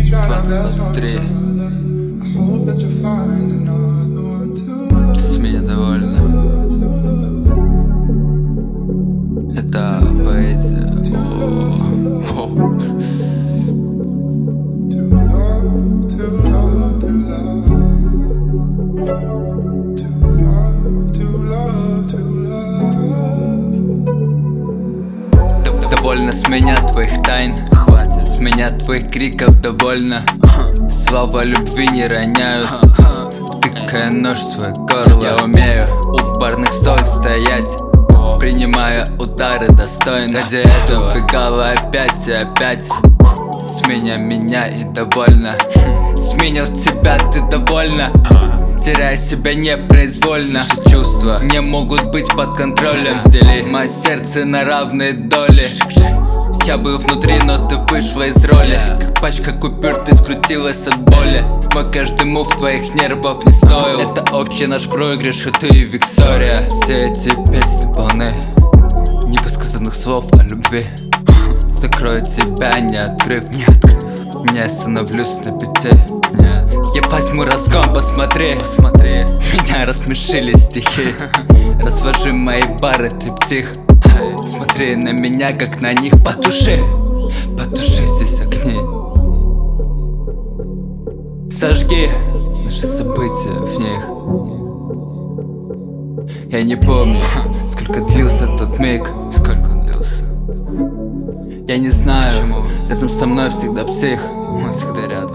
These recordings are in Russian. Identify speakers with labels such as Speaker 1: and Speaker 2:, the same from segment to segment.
Speaker 1: 2023. С меня довольно. Это поэзия. Довольно с меня твоих тайн, хватит с меня твоих криков, довольно. Слова любви не роняют, втыкая нож в свое горло. Я умею у барных стоек стоять, принимая удары достойно. Ради этого убегала опять и опять. Меня и довольно. Сменил тебя, ты довольна. Теряя себя непроизвольно. Наши чувства не могут быть под контролем. Раздели мое сердце на равные доли. Я был внутри, но ты вышла из роли. Как пачка купюр, ты скрутилась от боли. Мой каждый мув твоих нервов не стоил. Это общий наш проигрыш, и ты и Виктория. Все эти песни полны невысказанных слов о любви. Закрою тебя, не открыв. Не остановлюсь на пяти. Я возьму разгон, посмотри. Меня рассмешили стихи. Развожи мои бары, триптих. Смотри на меня, как на них. Потуши здесь огни. Сожги наши события в них. Я не помню, сколько длился тот миг. Сколько он длился? Я не знаю, почему. Рядом со мной всегда псих. Он всегда рядом.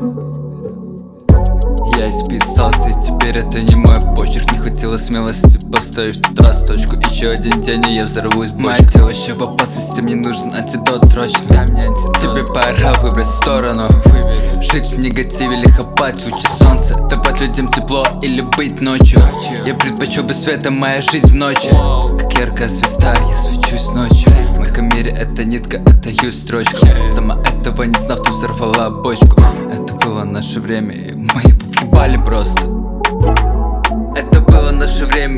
Speaker 1: Я исписался, и теперь это не мой почерк. Не хватило смелости поставить в тот раз точку. Еще один день, и я взорвусь. Мое тело еще в опасности, мне нужен антидот срочно. Тебе пора выбрать сторону. Жить в негативе или хапать лучи солнца. Давать людям тепло или быть ночью. Я предпочел бы света, моя жизнь в ночи. Как яркая звезда, я свечусь ночью. В моем мире это нитка, отдаю строчку. Сама этого не знав, ты взорвала бочку. Это было наше время, и мы его въебали просто. Это было наше время.